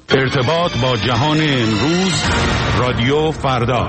ارتباط با جهان امروز، رادیو فردا.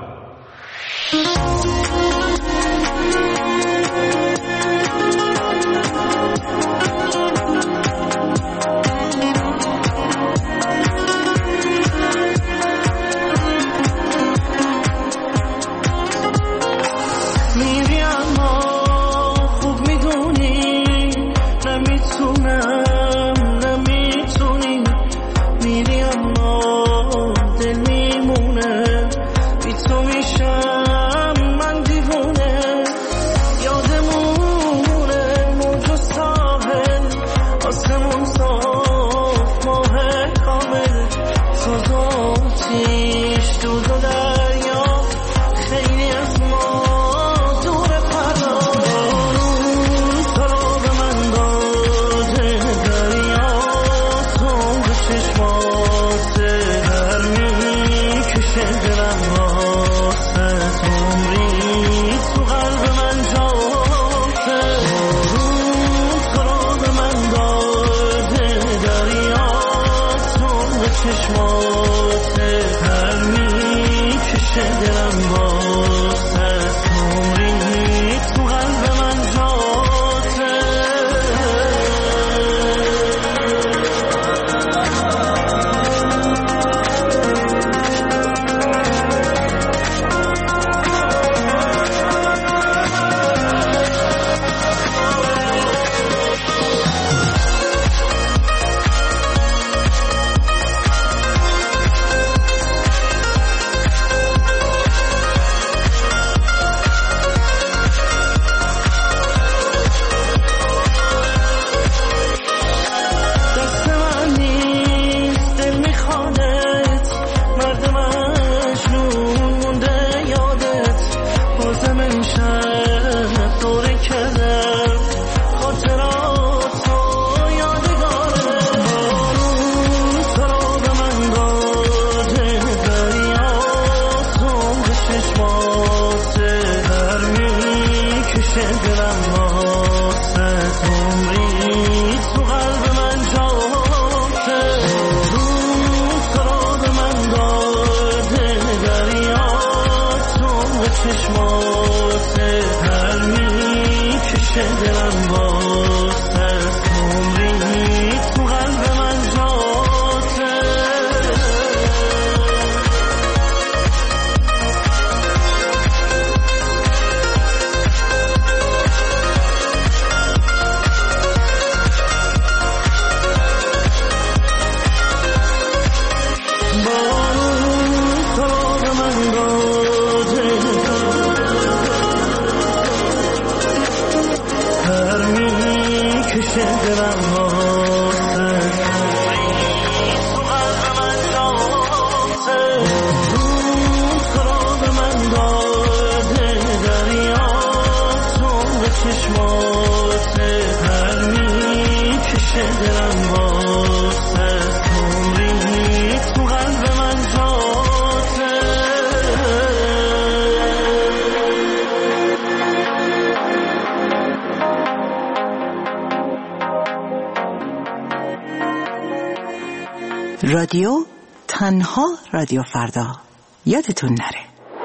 رادیو تنها رادیو فردا، یادتون نره.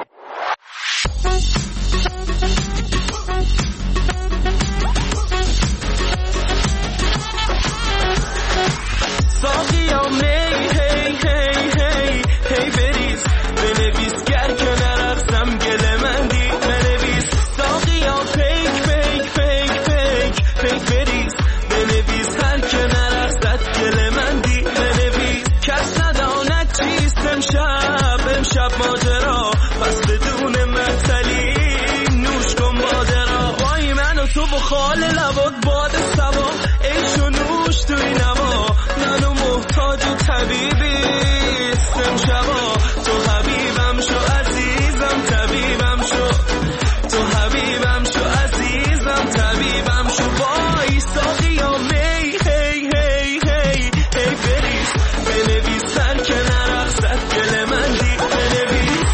ساقیا می هی هی هی هی بریز بنویس گر که نرقصم گله مندی بنویس ساقیا پیک پیک پیک پیک پیک بریز بنویس هر که نرقصد گله مندی بنویس کس نداند چیست امشب ماجرا پس بدون معطلی نوش کن باده را وای من و تو بخال لبات باد سوا عیش و نوش توی نوا منو محتاج و طبیبی استم شبا تو حبیبم شو عزیزم طبیبم شو تو حبیبم شو عزیزم طبیبم شو وای ساقیا می هی هی هی هی بریز بنویس سر که نرقصد گل مندی بنویس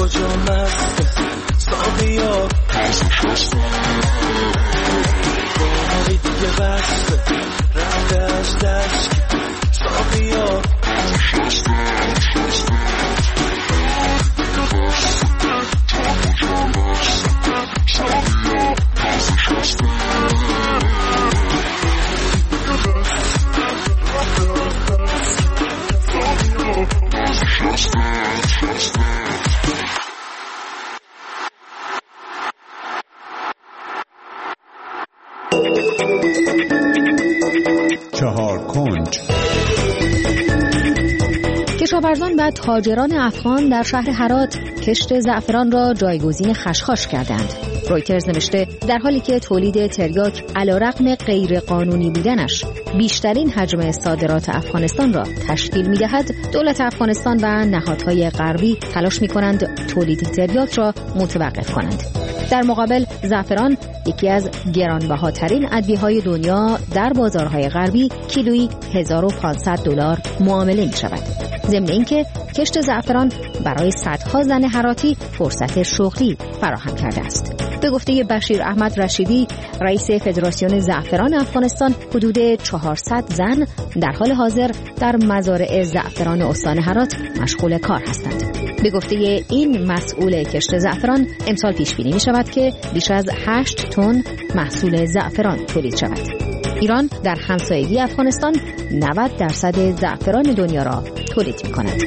کجا مسته ساقیا باهایی دیگه بسته رفته از دشت ساقیا چهار کنج. کشاورزان و تاجران افغان در شهر هرات کشت زعفران را جایگزین خشخاش کردند. رویترز نوشته در حالی که تولید تریاک علیرغم غیر قانونی بودنش بیشترین حجم صادرات افغانستان را تشکیل می‌دهد، دولت افغانستان و نهادهای غربی تلاش می‌کنند تولید تریاک را متوقف کنند. در مقابل زعفران یکی از گرانبهاترین ادویه‌های دنیا در بازارهای غربی کیلویی $1500 معامله می‌شود. ضمن اینکه کشت زعفران برای صدها زن هراتی فرصت شغلی فراهم کرده است. به گفته بشیر احمد رشیدی، رئیس فدراسیون زعفران افغانستان، حدود 400 زن در حال حاضر در مزارع زعفران استان هرات مشغول کار هستند. به گفته این مسئول کشت زعفران، امسال پیش بینی می شود که بیش از 8 تن محصول زعفران تولید شود. ایران در همسایگی افغانستان 90% زعفران دنیا را تولید می کند.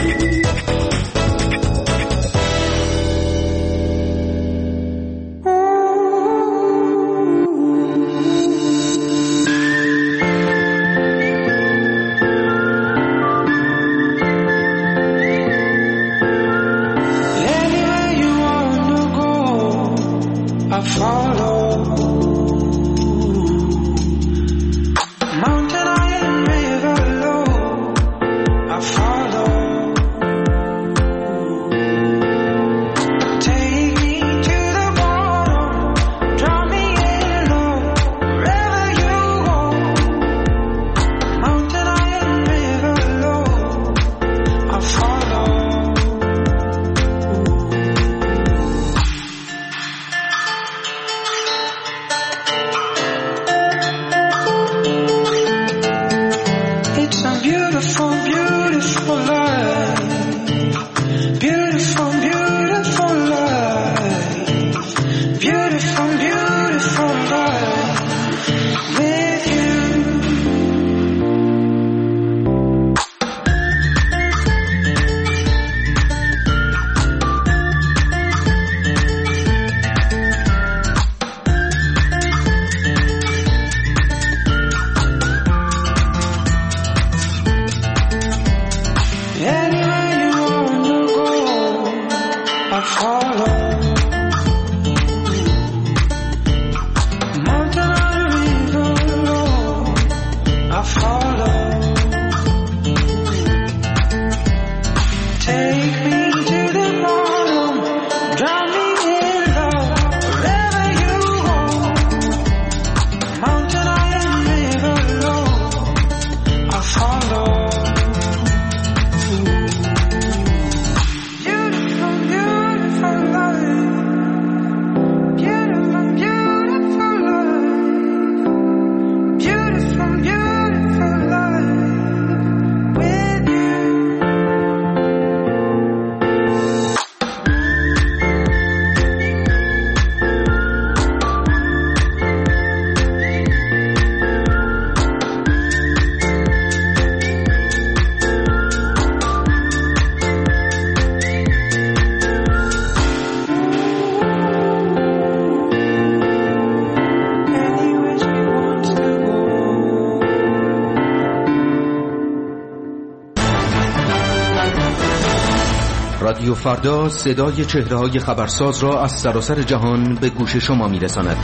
رادیو فردا صدای چهره‌های خبرساز را از سراسر جهان به گوش شما می‌رساند.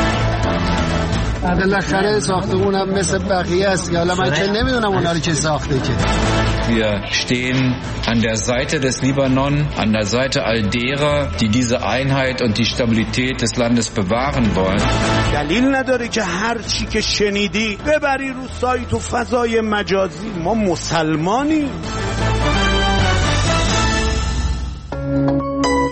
بالاخره ساختمونم مثل بقیه است. حالا من که نمیدونم اونا رو که ساخته که. Wir stehen an der Seite des Libanon, an der Seite all derer, die diese Einheit und die Stabilität des Landes bewahren wollen. دلیل نداره که هر چی که شنیدی ببری رو سایت و فضای مجازی. ما مسلمانیم.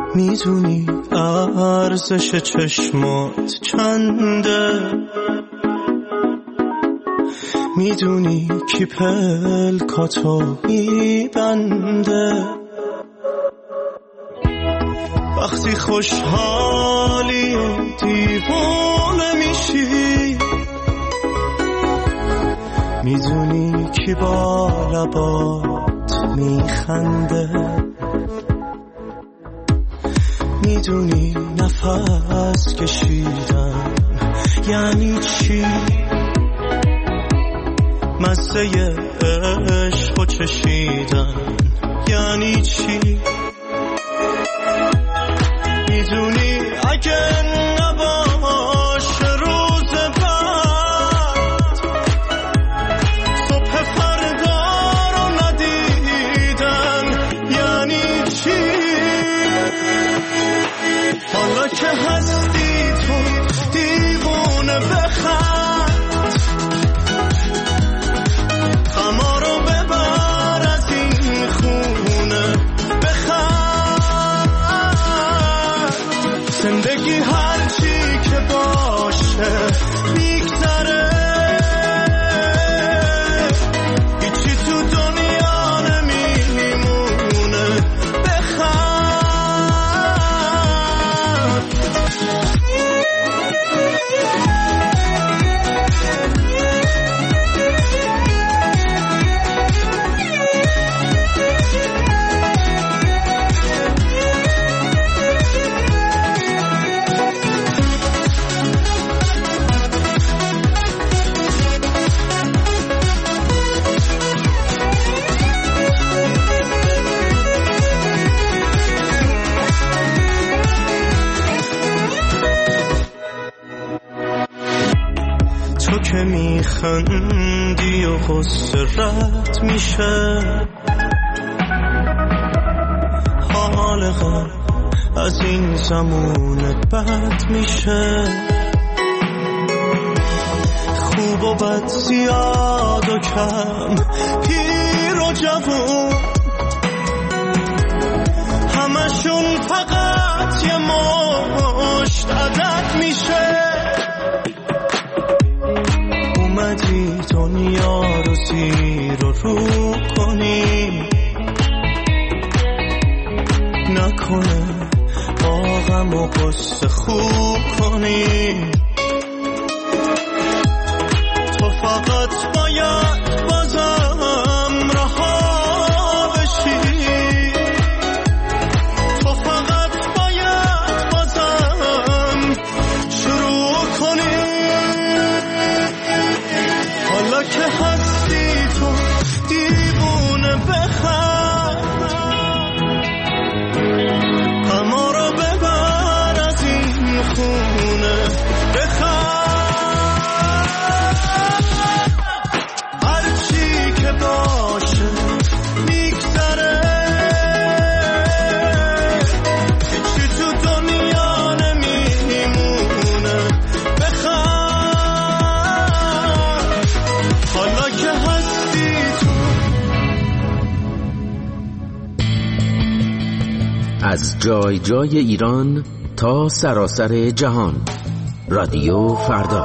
میدونی ارزش چشمات چنده، میدونی کی پلکاتو میبنده، وقتی خوشحالی و دیوانه میشی، میدونی کی با لبات میخنده، میدونی نفس کشیدن یعنی چی، مزه عشق و چشیدن یعنی چی، میدونی اگه نباشه روز بعد، صبح فردا رو ندیدن یعنی چی، حالا که هستی تو دیوونه بخند، غما رو ببر از این خونه بخند، زندگی هرچی که باشه میگذره، هیچی تو دنیا نمیمونه بخند. تو که میخندی و غصه رد میشه، حال غم از این زمون بد میشه، خوب و بد زیاد و کم پیر و جوون، همشون فقط یه مشت عدد میشه، اومدی دنیا رو زیر و رو کنی، نکنه با غم و غصه خوب کنی، تو فقط باید بازم رها بشی، تو فقط باید بازم شروع کنی، حالا که هستی تو دیوونه بخند، غما رو ببر از این خونه بخند، هرچی که باشه میگذره، هیچی تو دنیا نمیمونه بخند، حالا که هستی تو. از جای جای ایران تا سراسر جهان، رادیو فردا.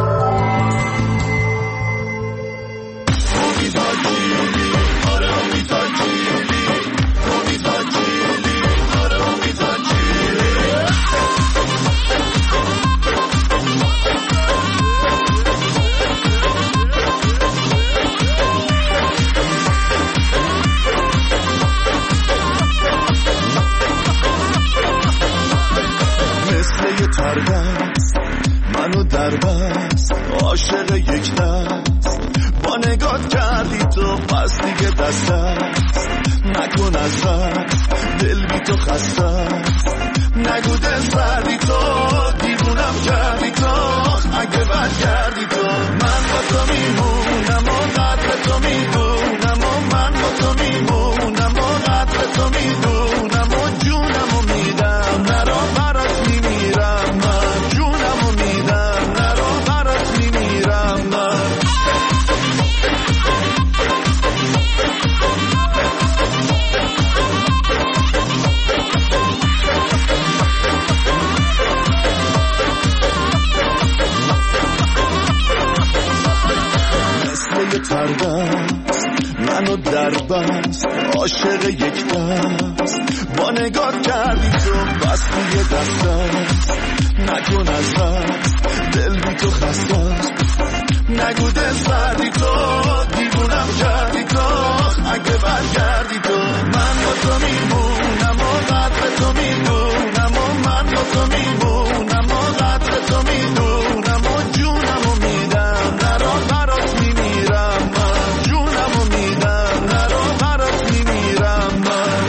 منو در بست عاشق یک دست، با نگات کردی تو پس دیگه دست است، نکن از دست دل بی تو خسته، نگو دل سردی تو دیوونم کردی تو، اگه بد کردی تو من با تو میمونم و قدر تو میدونم، و من با تو میمونم و قدر تو میدونم، و جونم و میدم نرا برات میمیرم، من جونم و میدم نرا برات میمیرم من. بس عاشق یک دست با نگاه کردی تو بس توی دست نکن از دست دل بی تو خسته نگو دل بردی تو دیوونم کردی تو اگه برگردی تو من با تو میمونم و قدر تو میدونم و من با تو میمونم و قدر تو میدونم و جونم و میدم نرا برات میمیرم من جونم و میدم نرا برات میمیرم من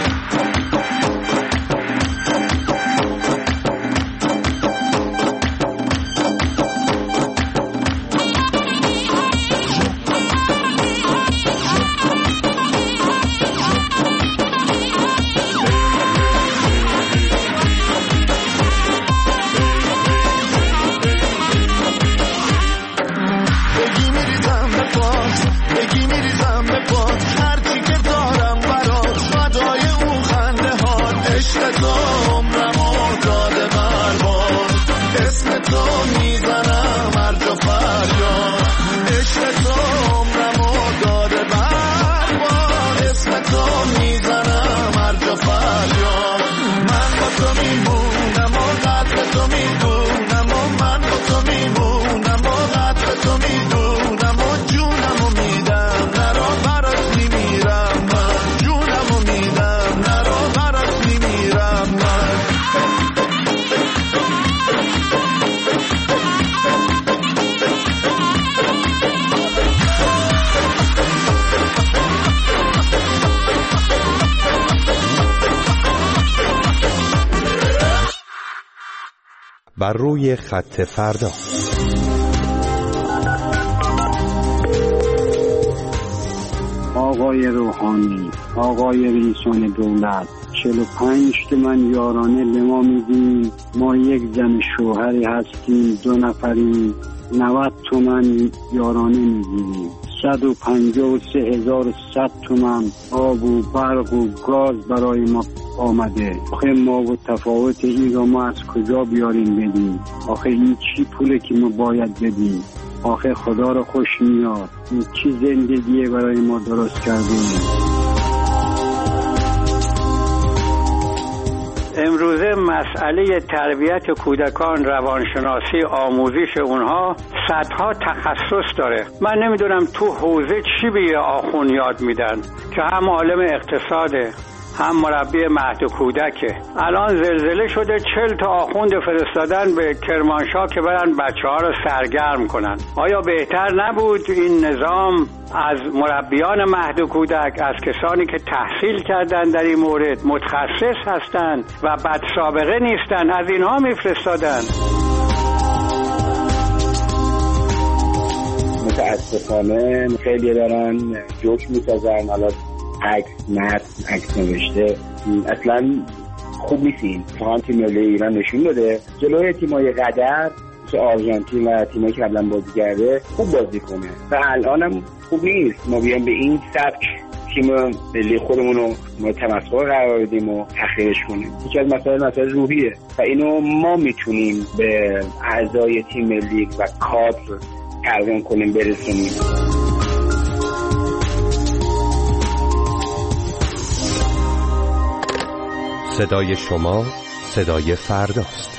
بر روی خط فردا. آقای روحانی، آقای رئیسان دولت، 45 تومن یارانه به ما میدین. ما یک زن شوهری هستیم، 2 نفریم، 90 تومن یارانه میگیریم. 153,100 تومن آب و برق و گاز برای ما آمده. آخه ما و تفاوت این را ما از کجا بیاریم بدیم؟ آخه این چی پوله که ما باید بدیم؟ آخه خدا را خوش میاد. این چی زندگیه برای ما درست کردیم؟ امروزه مسئله تربیت کودکان، روانشناسی، آموزش اونها صدها تخصص داره. من نمیدونم تو حوزه چی به آخون یاد میدن که هم عالم اقتصاده هم مربی مهد کودکه. الان زلزله شده 40 تا آخوند فرستادن به کرمانشاه که برن بچه‌ها رو سرگرم کنن. آیا بهتر نبود این نظام از مربیان مهد کودک، از کسانی که تحصیل کردن در این مورد، متخصص هستند و بد سابقه نیستن، از اینها میفرستادن؟ متاسفانه خیلی دارن جوک میسازن، حالا عکس نوشته، اصلا خوب نیستیم. تا تیم ملی ایران نشون داده جلوی تیمای قدر مثل آرژانتین و تیمایی که قبلا بازی کرده خوب بازی کنه و الانم خوب نیست. ما بیایم به این سبک تیم ملی خودمون رو تمسخر قرار بدیم و تحقیرش کنیم. یکی از مسائل روحیه و اینو ما میتونیم به اعضای تیم ملی و کادر ترجمه کنیم، برسونیم. صدای شما صدای فرداست.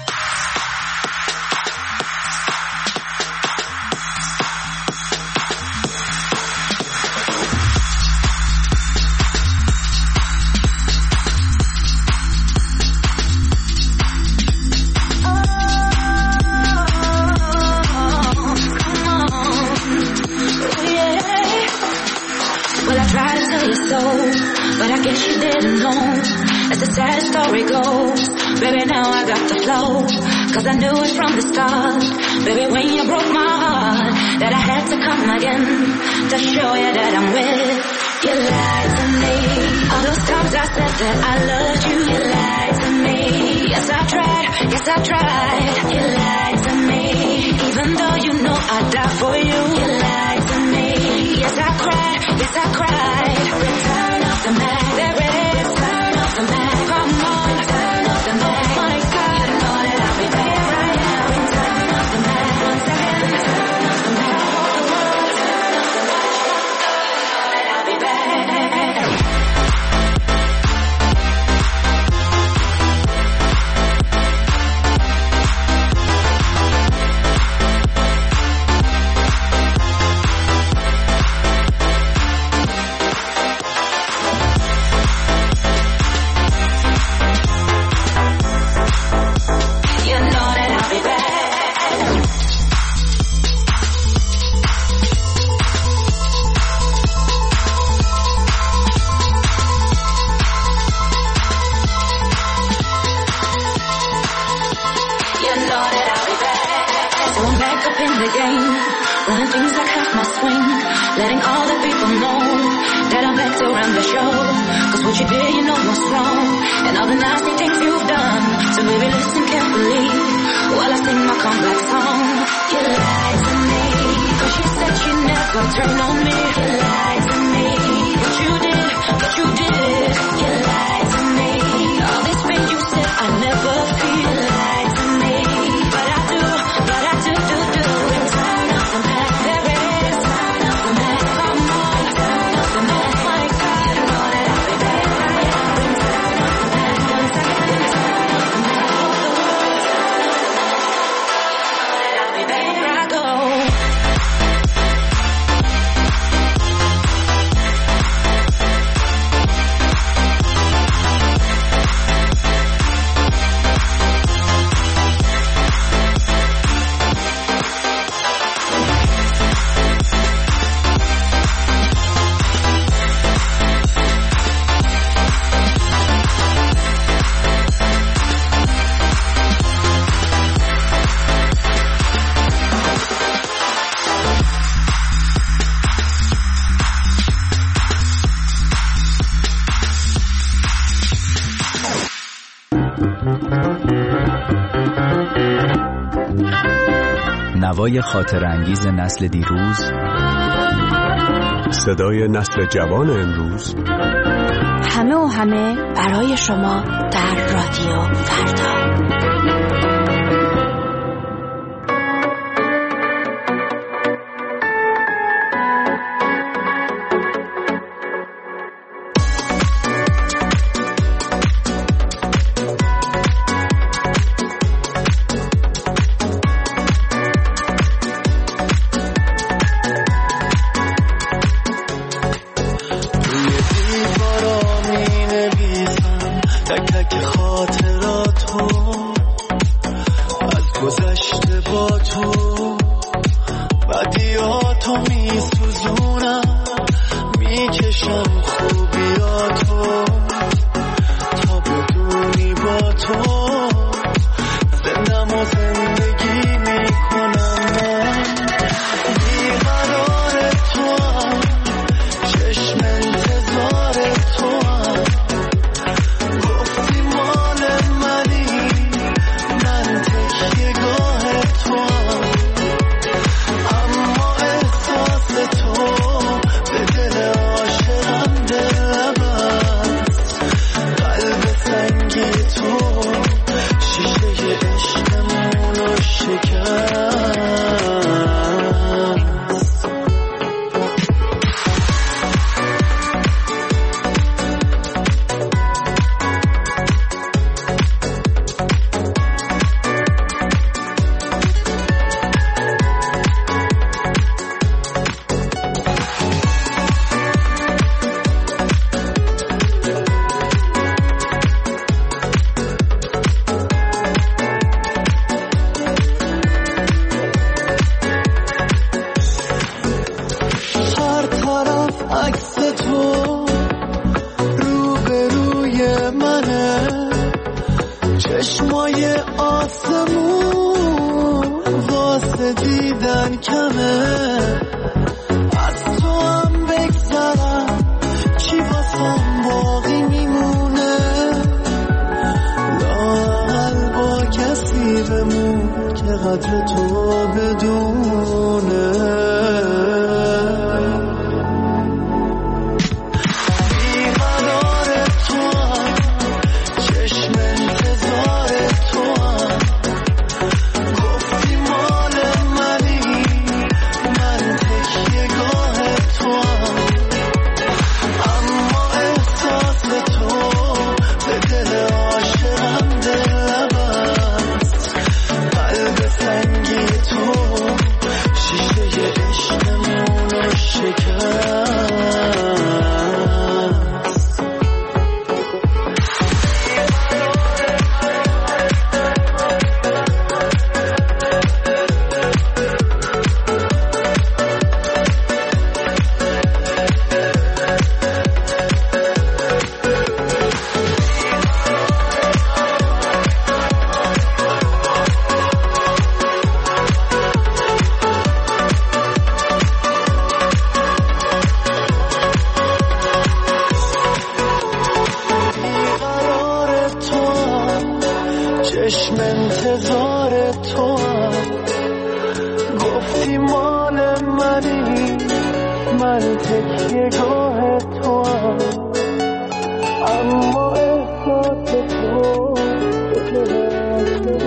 Cause I knew it from the start, baby, when you broke my heart, that I had to come again to show you that I'm with. You lied to me, all those times I said that I loved you. You lied to me, yes I tried, you lied to me, even though you know I'd die for you. You lied to me, yes I cried, return of the Mac, there it is, turn of the Mac, come on, turn of the Mac, my God, I know that I'll be back right now, return of the Mac, once again, return of the Mac, all the world, turn of the Mac, I know that I'll be back. in the game, running things like half my swing, letting all the people know that I'm back to run the show. Cause what you did, you know what's wrong, and all the nasty things you've done. So baby, listen carefully while I sing my comeback song. You lied to me, cause you said you'd never turn on me. You lied to me, but you did, you lied to me. All this pain you said I never feel. You lied to me, but I do. And turn up the back, there it is. Turn up the back, come on. Turn up the back, my God, you know that I'll be there. Turn up the back, one second. Turn up the back, I'll be there. I go. نوای خاطرانگیز نسل دیروز، صدای نسل جوان امروز، همه و همه برای شما در رادیو فردا. قلب سنگی تو شیشه عشقمون چشم انتظار تو هم گفتی مال منی من تکیه گاه تو هم اما احساس تو